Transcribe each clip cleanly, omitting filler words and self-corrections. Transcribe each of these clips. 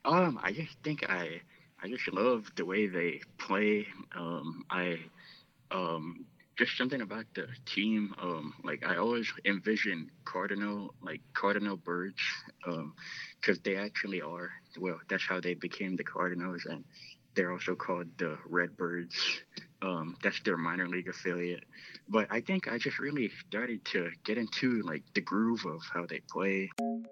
I just think I just love the way they play. I just something about the team. Like I always envision cardinal birds, because they actually are. Well, that's how they became the Cardinals, and they're also called the Redbirds. That's their minor league affiliate. But I think I just really started to get into like the groove of how they play.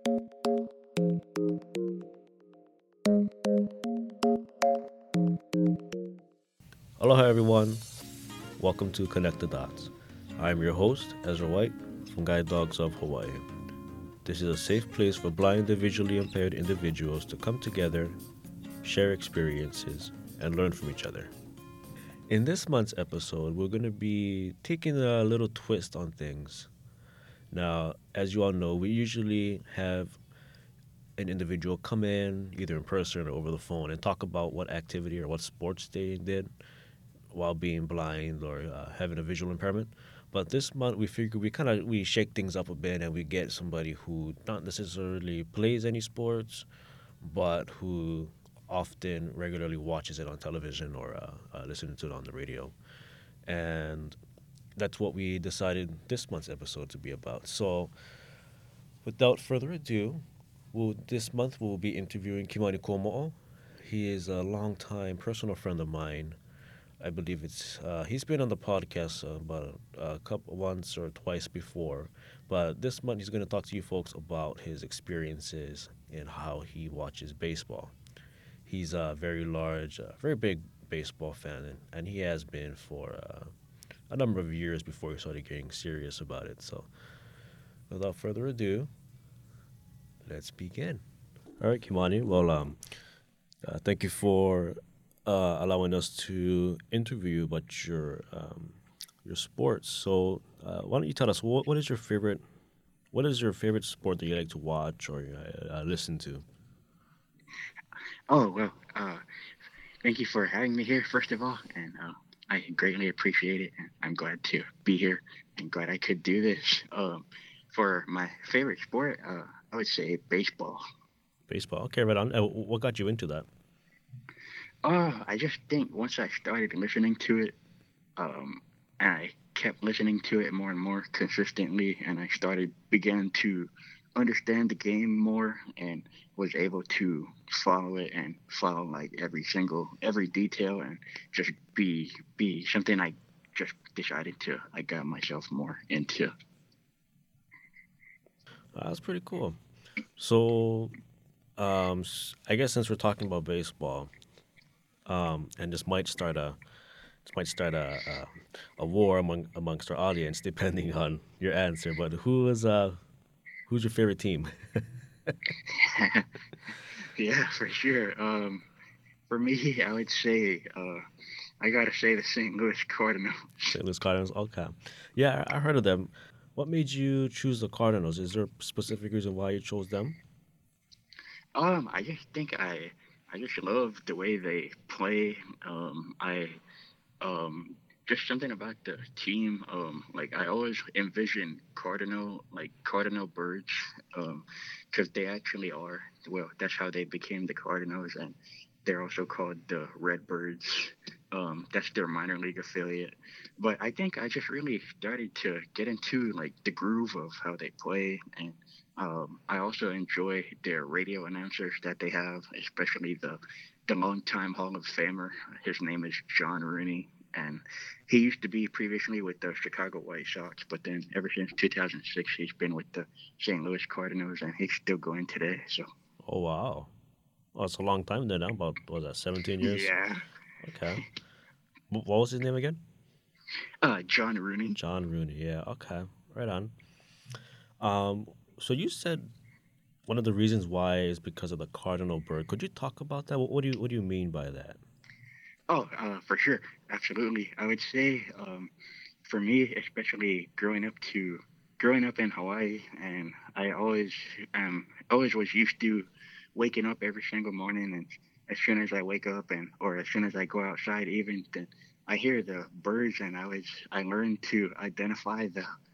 Aloha, everyone. Welcome to Connect the Dots. I'm your host, Ezra White from Guide Dogs of Hawaii. This is a safe place for blind and visually impaired individuals to come together, share experiences, and learn from each other. In this month's episode, we're going to be taking a little twist on things. Now, as you all know, we usually have an individual come in, either in person or over the phone, and talk about what activity or what sports they did while being blind or having a visual impairment. But this month we figure we shake things up a bit and we get somebody who not necessarily plays any sports, but who often regularly watches it on television or listening to it on the radio. And that's what we decided this month's episode to be about. So without further ado, this month we'll be interviewing Kimani Komo'o. He is a longtime personal friend of mine. I believe he's been on the podcast about a couple once or twice before, but this month he's going to talk to you folks about his experiences and how he watches baseball. He's a very large, very big baseball fan, and he has been for a number of years before he started getting serious about it. So, without further ado, let's begin. All right, Kimani. Well, thank you for allowing us to interview you about your sports. So, why don't you tell us what is your favorite sport that you like to watch or listen to? Oh well, thank you for having me here, first of all, and I greatly appreciate it. And I'm glad to be here and glad I could do this. For my favorite sport, I would say baseball. Baseball. Okay, right on. What got you into that? I just think once I started listening to it, um, and I kept listening to it more and more consistently, and I began to understand the game more and was able to follow it and follow like every detail and just be something I just decided to I got myself more into. That's pretty cool. So, I guess since we're talking about baseball, and this might start a war amongst our audience, depending on your answer. But who's your favorite team? Yeah, for sure. For me, I would say I gotta say the St. Louis Cardinals. St. Louis Cardinals. Okay, yeah, I heard of them. What made you choose the Cardinals? Is there a specific reason why you chose them? I just think I just love the way they play. I um just something about the team. Like I always envision cardinal birds, because they actually are. Well, that's how they became the Cardinals, and they're also called the Redbirds. That's their minor league affiliate. But I think I just really started to get into like the groove of how they play, and I also enjoy their radio announcers that they have, especially the longtime Hall of Famer. His name is John Rooney, and he used to be previously with the Chicago White Sox, but then ever since 2006, he's been with the St. Louis Cardinals, and he's still going today. So Oh wow, oh it's a long time then. Now. About what was that 17 years? yeah, Okay. What was his name again? John Rooney. John Rooney. Yeah. Okay. Right on. Um, so you said one of the reasons why is because of the cardinal bird. Could you talk about that? What do you mean by that? Oh, for sure, absolutely. I would say, for me, especially growing up in Hawaii, and I always was used to waking up every single morning, and as soon as I wake up, and or as soon as I go outside, even then I hear the birds, and I learned to identify the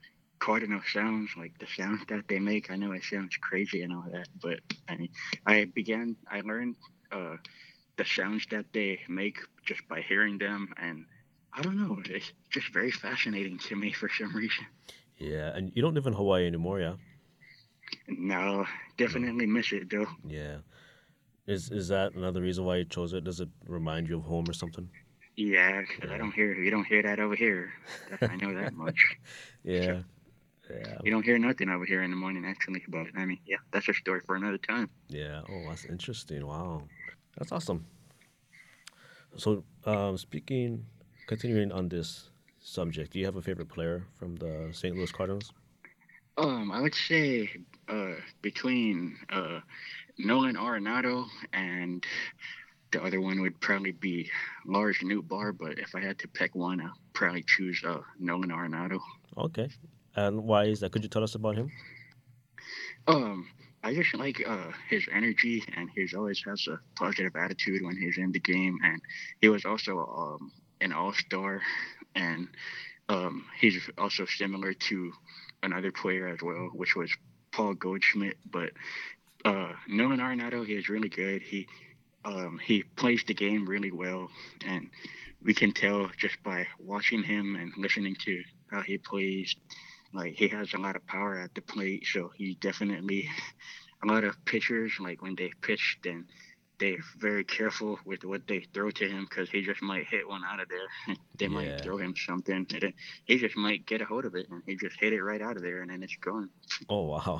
cardinal sounds, like the sounds that they make. I know it sounds crazy and all that, but I mean, I learned uh, the sounds that they make just by hearing them, and I don't know, it's just very fascinating to me for some reason. Yeah, and you don't live in Hawaii anymore, yeah? No, No. definitely miss it though. Yeah. Is that another reason why you chose it? Does it remind you of home or something? Yeah, 'cause I Yeah. don't hear you don't hear that over here. I know that much. So Yeah. Yeah. you don't hear nothing over here in the morning actually. But I mean, yeah, that's a story for another time. Yeah. Oh, that's interesting. Wow. That's awesome. So, continuing on this subject, do you have a favorite player from the St. Louis Cardinals? I would say between Nolan Arenado and the other one would probably be Lars Nootbaar, but if I had to pick one, I'd probably choose Nolan Arenado. Okay. And why is that? Could you tell us about him? Um, I just like his energy, and he's always has a positive attitude when he's in the game, and he was also an All Star, and he's also similar to another player as well, which was Paul Goldschmidt. But Nolan Arenado, he is really good. He plays the game really well, and we can tell just by watching him and listening to how he plays. Like he has a lot of power at the plate, so he definitely a lot of pitchers like when they pitch, then they're very careful with what they throw to him because he just might hit one out of there. They might Yeah. throw him something, and then he just might get a hold of it and he just hit it right out of there, and then it's gone. Oh, wow.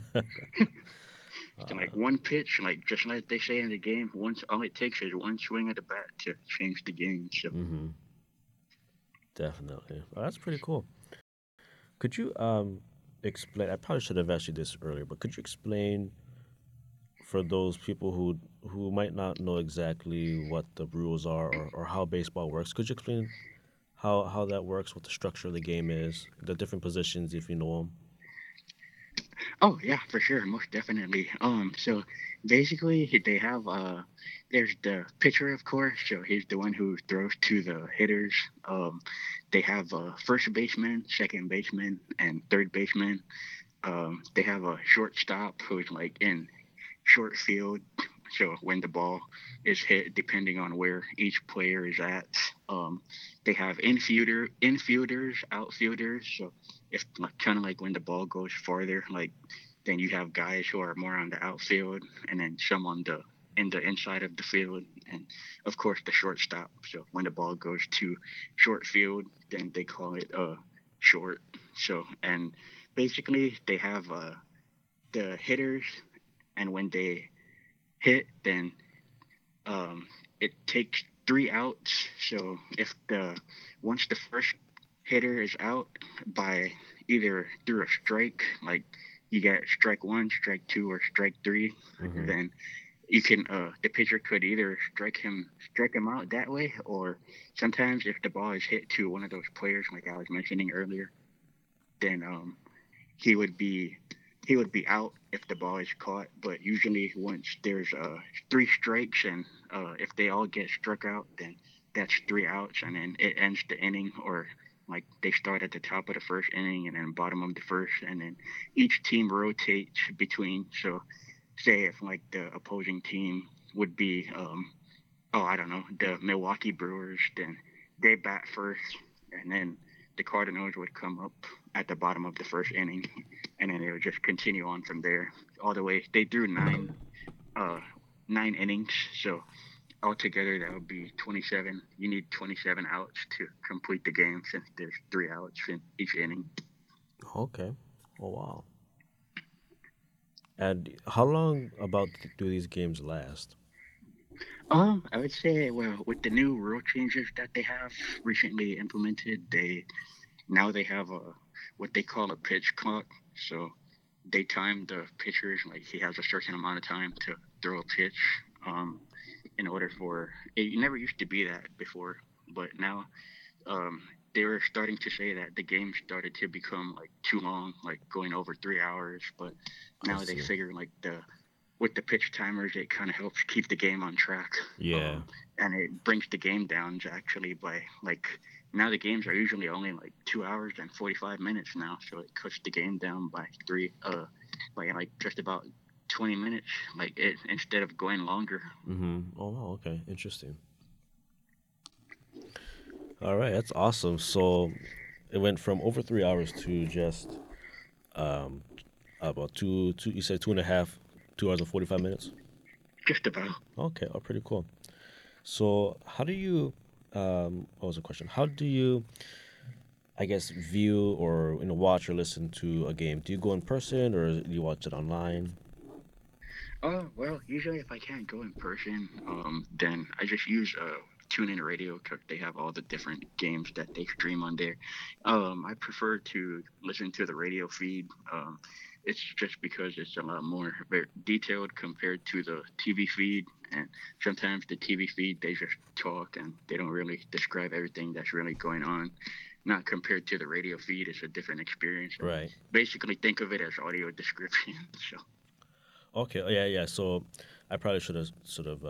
So uh, like one pitch, like just like they say in the game, once all it takes is one swing of the bat to change the game. So mm-hmm. Definitely. Oh, that's pretty cool. Could you explain? I probably should have asked you this earlier, but could you explain for those people who might not know exactly what the rules are or how baseball works? Could you explain how that works, what the structure of the game is, the different positions if you know them? oh yeah, for sure, most definitely. So basically they have there's the pitcher of course, so he's the one who throws to the hitters. They have first baseman, second baseman, and third baseman. They have a shortstop who's like in short field. So when the ball is hit, depending on where each player is at, um, they have infielders, outfielders. So if like, kind of like when the ball goes farther, like then you have guys who are more on the outfield, and then some on the in the inside of the field, and of course the shortstop. So when the ball goes to short field, then they call it short. So and basically they have the hitters, and when they hit, then it takes three outs. So if the once the first hitter is out by either through a strike, like you get strike one, strike two, or strike three, Mm-hmm. then you can the pitcher could either strike him out that way, or sometimes if the ball is hit to one of those players like I was mentioning earlier, then he would be he would be out if the ball is caught. But usually, once there's three strikes and if they all get struck out, then that's three outs, and then it ends the inning. Or like they start at the top of the first inning and then bottom of the first, and then each team rotates between. So, say if like the opposing team would be oh, I don't know, the Milwaukee Brewers, then they bat first, and then the Cardinals would come up at the bottom of the first inning, and then they would just continue on from there all the way. They threw uh, nine innings, so altogether that would be 27. You need 27 outs to complete the game since there's three outs in each inning. Okay. Oh, wow. And how long about do these games last? I would say, well, with the new rule changes that they have recently implemented, they have a what they call a pitch clock. So they time the pitchers like he has a certain amount of time to throw a pitch. Um, in order for it never used to be that before, but now um, they were starting to say that the game started to become like too long, like going over 3 hours. But I now they see. figure like the with the pitch timers, it kind of helps keep the game on track. Yeah. And it brings the game down actually by like now the games are usually only like 2 hours and 45 minutes now, so it cuts the game down by by like just about 20 minutes, like it instead of going longer. Oh wow. Okay. Interesting. All right. That's awesome. So it went from over 3 hours to just um about two. You said 2.5, 2 hours and 45 minutes. Just about. Okay. Oh, pretty cool. So how do you? What was the question? How do you, I guess, view or watch or listen to a game? Do you go in person or do you watch it online? Oh, well, usually if I can't go in person, then I just use TuneIn Radio because they have all the different games that they stream on there. I prefer to listen to the radio feed. It's just because it's a lot more very detailed compared to the TV feed, and sometimes the TV feed they just talk and they don't really describe everything that's really going on. Not compared to the radio feed, it's a different experience. And Right. basically, think of it as audio description. So, Okay. Oh, yeah. Yeah. So I probably should have sort of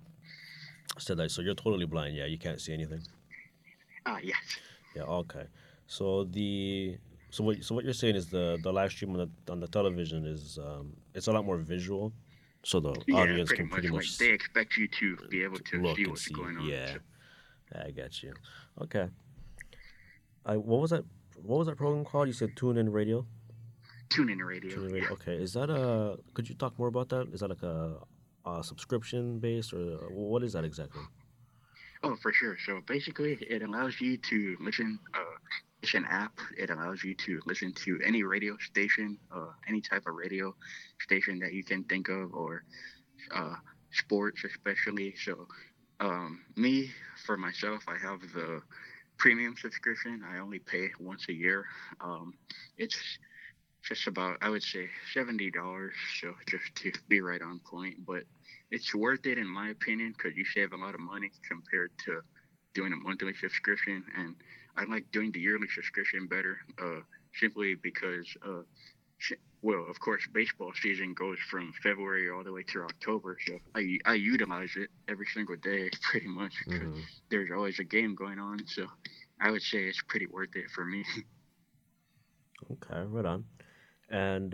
said that. So you're totally blind. Yeah. You can't see anything. yes. Yeah. Okay. So the so what you're saying is the live stream on the television is it's a lot more visual, so the Yeah, audience pretty can pretty much. much Like they expect you to be able to see look and what's see. going on. Yeah. So I got you. Okay. I what was that? What was that program called? You said Tune In Radio. tune in the radio. Tune In Yeah. Radio. Okay. Is that a? Could you talk more about that? Is that like a subscription based or what is that exactly? Oh, for sure. So basically, it allows you to listen. It's an app. It allows you to listen to any radio station, any type of radio station that you can think of, or uh, sports especially. So, me for myself, I have the premium subscription. I only pay once a year. It's just about I would say $70. So just to be right on point, but it's worth it in my opinion because you save a lot of money compared to doing a monthly subscription, and I like doing the yearly subscription better. Simply because well, of course, baseball season goes from February all the way through October, so I utilize it every single day pretty much because Mm-hmm. there's always a game going on. So I would say it's pretty worth it for me. Okay. Right on. And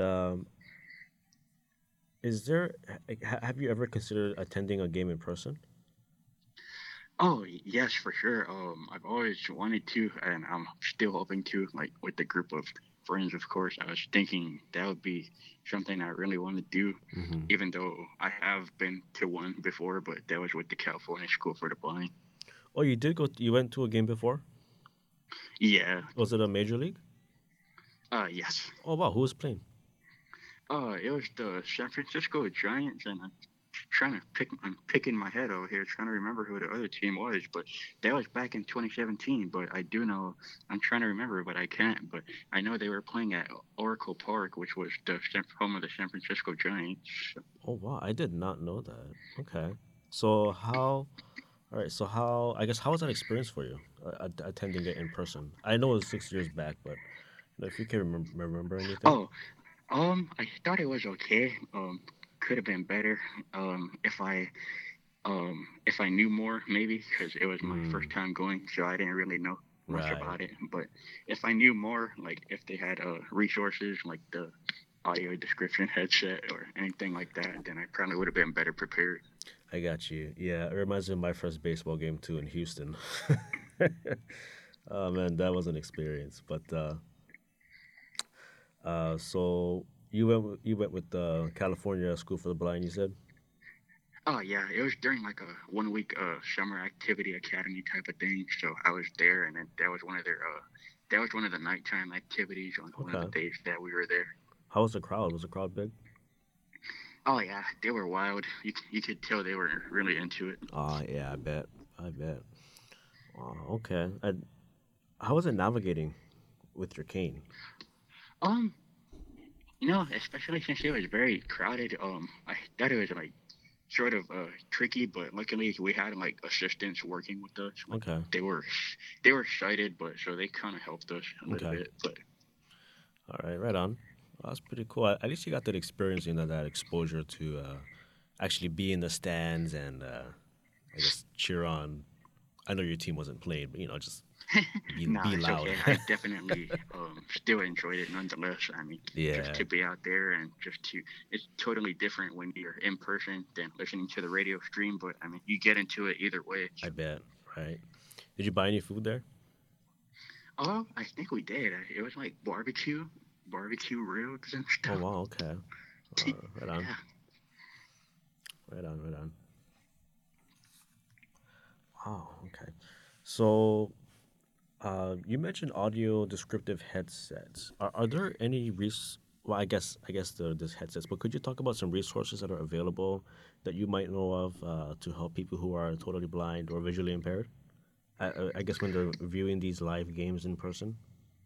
is there? Have you ever considered attending a game in person? Oh, yes, for sure. I've always wanted to, and I'm still hoping to, like with a group of friends, of course. I was thinking that would be something I really want to do, Mm-hmm. even though I have been to one before, but that was with the California School for the Blind. Oh, you did go. You went to a game before. Yeah, Was it a major league? yes. Oh wow, who was playing? It was the San Francisco Giants, and I'm picking my head over here, trying to remember who the other team was. But that was back in 2017. But I do know, I'm trying to remember, but I can't. But I know they were playing at Oracle Park, which was the home of the San Francisco Giants. So, Oh wow, I did not know that. Okay, so how? All right, so how? I guess how was that experience for you, attending it in person? I know it was 6 years back, but if you can remember anything. oh, I thought it was okay. Could have been better. If I knew more, maybe because it was my first Mm, time going, so I didn't really know much right. about it. But if I knew more, like if they had resources like the audio description headset or anything like that, then I probably would have been better prepared. I got you. Yeah, it reminds me of my first baseball game too in Houston. Oh man, that was an experience. But so you went with the California School for the Blind. You said. Oh yeah, it was during like a 1 week summer activity academy type of thing. So I was there, and then that was one of the nighttime activities on one of the Okay. days that we were there. How was the crowd? Was the crowd big? Oh yeah, they were wild. You could tell they were really into it. Yeah, I bet. I bet. Okay. How was it navigating with your cane? Um, especially since it was very crowded. I thought it was like sort of tricky, but luckily we had like assistants working with us. Like Okay. they were they were excited, but so they kind of helped us a little Okay. bit. But All right. Right on. Well, that's pretty cool. At least you got that experience, that exposure to actually be in the stands and I guess cheer on. I know your team wasn't playing, but just No, be it's loud. okay. I definitely still enjoyed it nonetheless. I mean, just Yeah, to be out there and it's totally different when you're in person than listening to the radio stream. But I mean, you get into it either way. I So, bet. Right? Did you buy any food there? oh, I think we did. It was like barbecue ribs and Oh stuff. wow. Okay. Right on. Yeah. Right on. Right on. Wow. Okay. So you mentioned audio descriptive headsets. Are there any well, I guess there's headsets, but could you talk about some resources that are available that you might know of to help people who are totally blind or visually impaired? I guess when they're viewing these live games in person.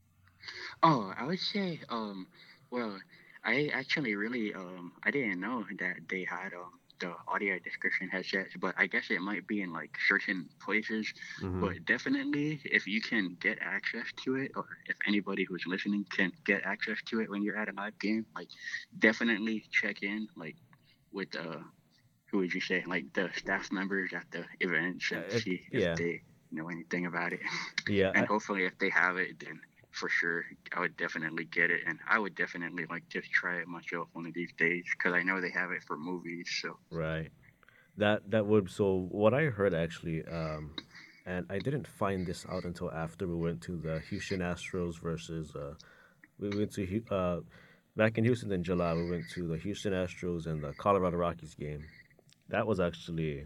Oh, I would say, well, I actually really, I didn't know that they had the audio description headsets, but I guess it might be in like certain places. Mm-hmm. But definitely, if you can get access to it, or if anybody who's listening can get access to it when you're at a live game, like definitely check in, like with who would you say, like the staff members at the events and see if Yeah. they know anything about it. Yeah. And hopefully, if they have it, then for sure, I would definitely get it. And I would definitely like to try it myself one of these days because I know they have it for movies. So, Right. That would so what I heard actually, and I didn't find this out until after we went to the Houston Astros versus we went to back in Houston in July. We went to the Houston Astros and the Colorado Rockies game. That was actually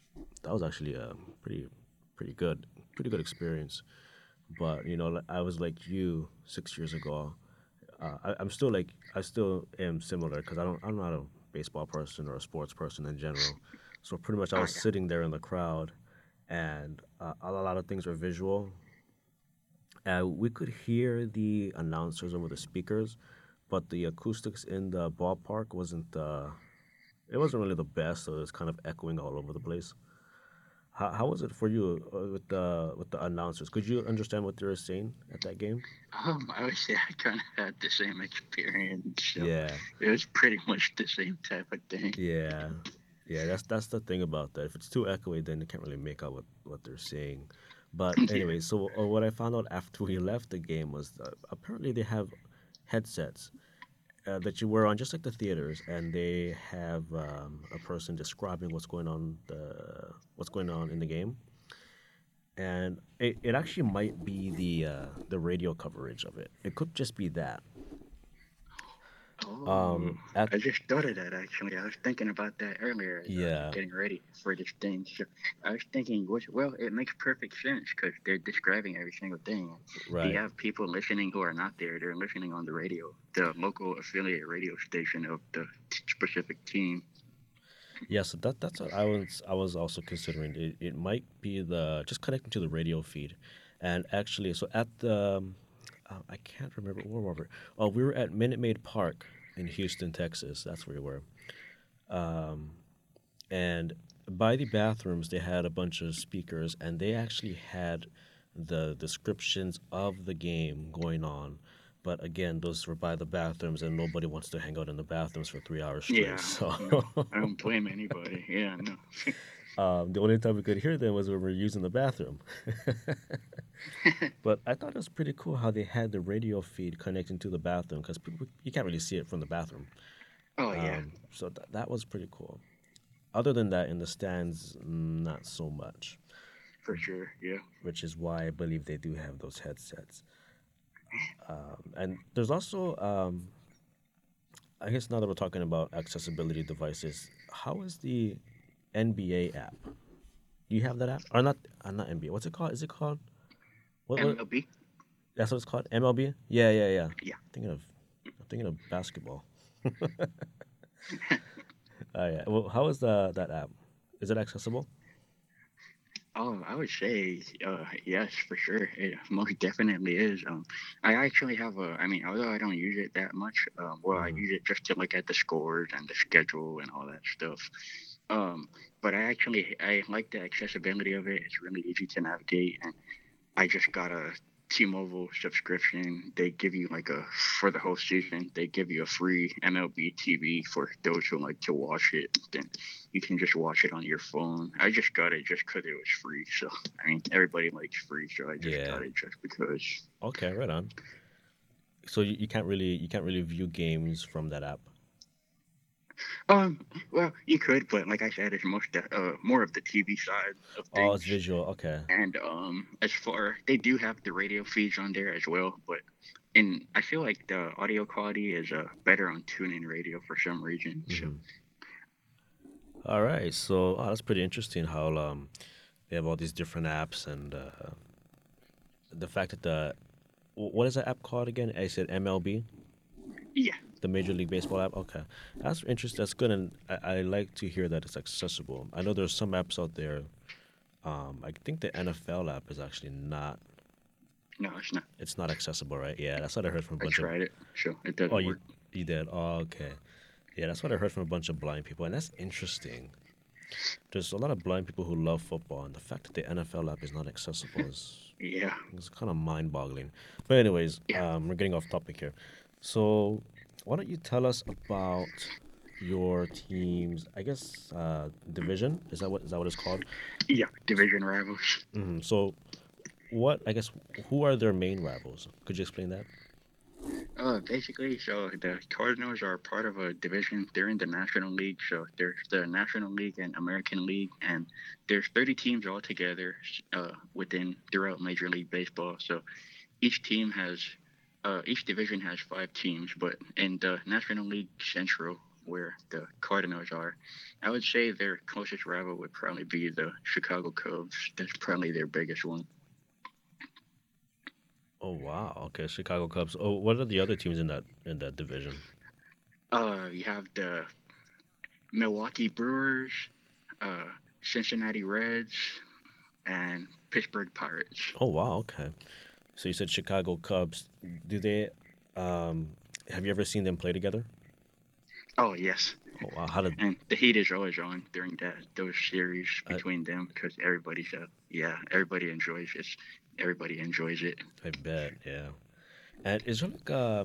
a pretty good experience. But I was like you 6 years ago. I'm still I still am similar because I'm not a baseball person or a sports person in general. So pretty much I oh was yeah, sitting there in the crowd, and a lot of things were visual. We could hear the announcers over the speakers, but the acoustics in the ballpark it wasn't really the best. So it was kind of echoing all over the place. How was it for you with the announcers? Could you understand what they were saying at that game? I would say I kind of had the same experience. So Yeah. it was pretty much the same type of thing. Yeah, yeah, that's the thing about that. If it's too echoey, then you can't really make out what they're saying. But Yeah. anyway, so what I found out after we left the game was that apparently they have headsets that you wear on just like the theaters, and they have a person describing what's going on in the game, and it actually might be the radio coverage of it. It could just be that. Oh, At I just thought of that actually. I was thinking about that earlier as I was Yeah, getting ready for this thing. So I was thinking, well, it makes perfect sense because they're describing every single thing. If you right. have people listening who are not there, they're listening on the radio, the local affiliate radio station of the specific team. Yeah, so that's what I was also considering. It might be the just connecting to the radio feed, and actually, so at the I can't remember where were we? Oh, we were at Minute Maid Park in Houston, Texas. That's where we were. And by the bathrooms, they had a bunch of speakers, and they actually had the descriptions of the game going on. But again, those were by the bathrooms, and nobody wants to hang out in the bathrooms for 3 hours straight. Yeah, So no, I don't blame anybody. Yeah, no. the only time we could hear them was when we were using the bathroom. But I thought it was pretty cool how they had the radio feed connecting to the bathroom because you can't really see it from the bathroom. Oh yeah, So that was pretty cool. Other than that, in the stands, not so much, for sure. Yeah. which is why I believe they do have those headsets. And there's also, I guess now that we're talking about accessibility devices, how is the NBA app? Do you have that app? Or not? Not NBA. What's it called? Is it called what? MLB. That's what it's called. MLB. Yeah, yeah, yeah. Yeah. Thinking of, I'm thinking of basketball. Yeah. Well, how is that app? Is it accessible? Oh, I would say yes, for sure. It most definitely is. I actually have a. I mean, although I don't use it that much, well, I Hmm. use it just to look at the scores and the schedule and all that stuff. Um, but I like the accessibility of it. It's really easy to navigate, and I just got a T-Mobile subscription, they give you like a for the whole season. They give you a free MLB TV for those who like to watch it. Then you can just watch it on your phone. I just got it just because it was free. So I mean, everybody likes free, so I just Yeah. got it just because. Okay, right on. So you can't really view games from that app. Well, you could, but like I said, it's more of the TV side of Oh, it's things. visual. Okay. And as far they do have the radio feeds on there as well, but in I feel like the audio quality is better on TuneIn Radio for some reason. So Hmm. All right. So that's pretty interesting. How they have all these different apps and the fact that what is that app called again? I said MLB, yeah, the Major League Baseball app. Okay, that's interesting. That's good, and I like to hear that it's accessible. I know there's some apps out there. I think the NFL app is actually not. no, it's not. It's not accessible, right? Yeah, that's what I heard from a I bunch of. tried it, so it Oh, doesn't work. you did. Oh, okay. Yeah, that's what I heard from a bunch of blind people, and that's interesting. There's a lot of blind people who love football, and the fact that the NFL app is not accessible Yeah, is kind of mind-boggling. But anyways, yeah. we're getting off topic here. So why don't you tell us about your team's, I guess, division? Is that what it's called? Yeah, division rivals. So what? I guess who are their main rivals? Could you explain that? Basically, so the Cardinals are part of a division. They're in the National League, so there's the National League and American League, and there's 30 teams altogether within throughout Major League Baseball. So each division has 5 teams, but in the National League Central, where the Cardinals are, I would say their closest rival would probably be the Chicago Cubs. That's probably their biggest one. Oh wow. Okay, Chicago Cubs. Oh, what are the other teams in that division? You have the Milwaukee Brewers, uh, Cincinnati Reds, and Pittsburgh Pirates. Oh wow. Okay. So you said Chicago Cubs. Do they? Um, have you ever seen them play together? Oh yes, Oh wow. How did? and the heat is always on during those series I, between them because everybody enjoys it. Everybody enjoys it. I bet. Yeah. And is there like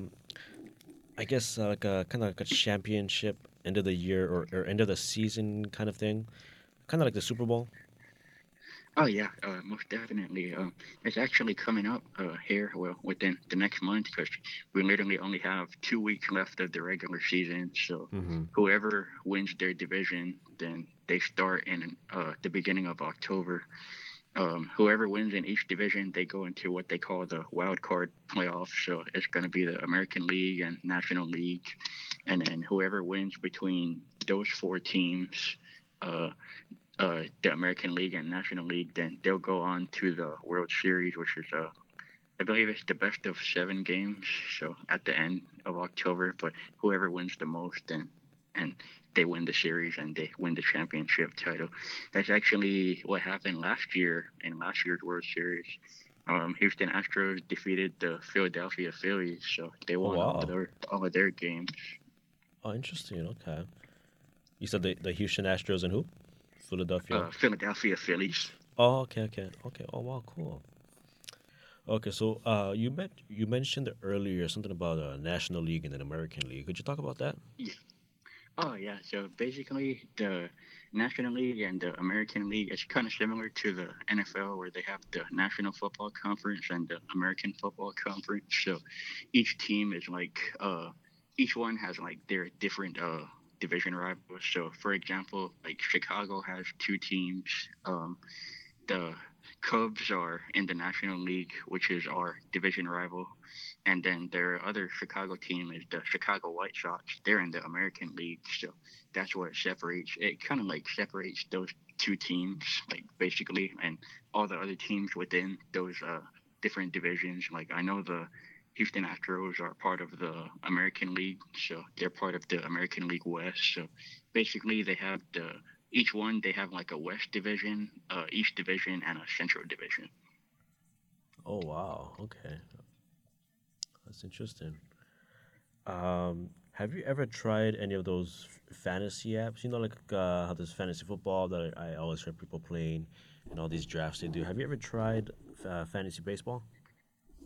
I guess like a kind of like a championship end of the year or end of the season kind of thing, kind of like the Super Bowl. Oh yeah, most definitely. It's actually coming up here, well, within the next month, because we literally only have 2 weeks left of the regular season. So Mm-hmm. whoever wins their division, then they start in the beginning of October. Whoever wins in each division, they go into what they call the wild card playoffs. So it's going to be the American League and National League, and then whoever wins between those 4 teams. Uh, the American League and National League, then they'll go on to the World Series, which is I believe it's the best of 7 games. So at the end of October, but whoever wins the most, then and they win the series and they win the championship title. That's actually what happened last year in last year's World Series. Houston Astros defeated the Philadelphia Phillies, so they Oh won wow. all of their games. Oh, interesting. Okay. You said the Houston Astros and who? Philadelphia. Philadelphia Phillies. Oh, okay, okay, okay. Oh wow, cool. Okay, so you mentioned earlier something about a National League and an American League. Could you talk about that? Oh yeah, so basically the National League and the American League is kind of similar to the NFL where they have the National Football Conference and the American Football Conference. So each team is like each one has like their different division rivals. So for example, like Chicago has 2 teams. The Cubs are in the National League, which is our division rival, and then their other Chicago team is the Chicago White Sox. They're in the American League, so that's what separates. It kind of like separates those 2 teams, like basically, and all the other teams within those different divisions. Like I know the Houston Astros are part of the American League, so they're part of the American League West. So basically, they have the each one they have like a West division, East division, and a Central division. Oh wow. Okay, that's interesting. Have you ever tried any of those fantasy apps? You know, like how there's fantasy football that I always hear people playing, and all these drafts they do. Have you ever tried fantasy baseball?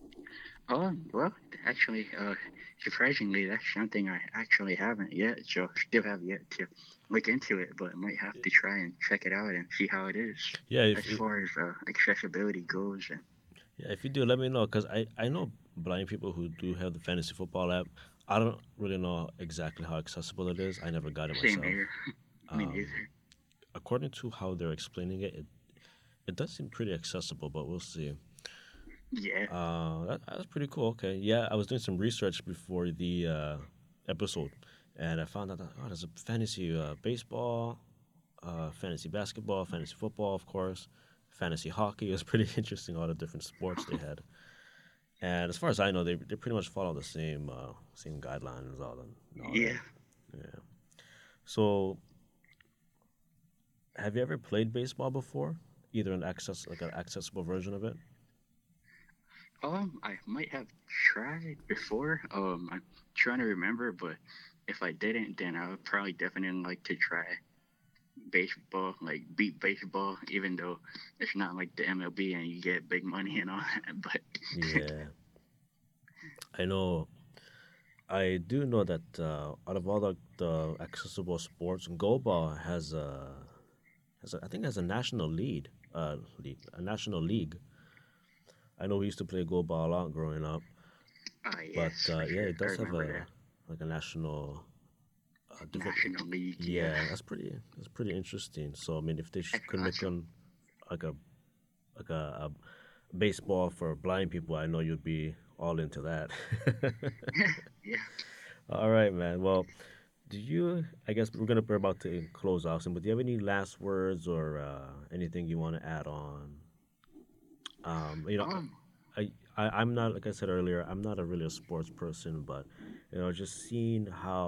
Well, actually, surprisingly, that's something I actually haven't yet, so still have yet to look into it, but might have to try and check it out and see how it is Yeah, as far as accessibility goes. And yeah, if you do, let me know because I know blind people who do have the fantasy football app. I don't really know exactly how accessible it is. I never got it same myself. here. Me Um, neither. according to how they're explaining it, it does seem pretty accessible, but we'll see. Yeah, That's pretty cool. Okay, yeah, I was doing some research before the episode, and I found out that there's a fantasy baseball, fantasy basketball, fantasy football, of course, fantasy hockey. It was pretty interesting all the different sports they had. And as far as I know, they pretty much follow the same guidelines and all yeah. that. Yeah. So, have you ever played baseball before? Either an accessible version of it. I might have tried before. I'm trying to remember, but if I didn't, then I would probably definitely like to try baseball, like beat baseball, even though it's not like the MLB and you get big money and all that. But Yeah, I know. I do know that out of all the accessible sports, goalball I think has a national a national league. I know we used to play goalball a lot growing up, but yes, for yeah, sure, it I does have remember that a national different. National League. Yeah, Yeah, that's pretty interesting. So I mean, if they that's could make awesome. one like a a baseball for blind people, I know you'd be all into that. Yeah. All right, man. Well, do you? I guess we're about to close out soon, but do you have any last words or anything you want to add on? You know, Um. I'm not like I said earlier. I'm not a really a sports person, but just seeing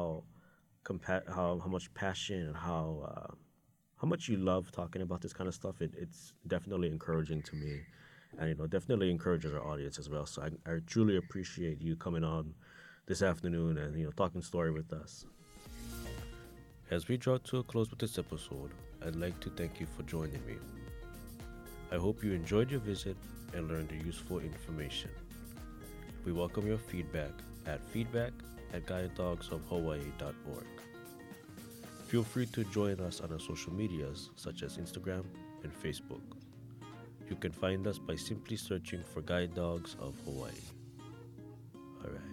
how much passion and how much you love talking about this kind of stuff, it's definitely encouraging to me, and definitely encourages our audience as well. So I truly appreciate you coming on this afternoon and talking story with us. As we draw to a close with this episode, I'd like to thank you for joining me. I hope you enjoyed your visit and learned useful information. We welcome your feedback at guidedogsofhawaii.org. Feel free to join us on our social medias such as Instagram and Facebook. You can find us by simply searching for Guide Dogs of Hawaii. All right.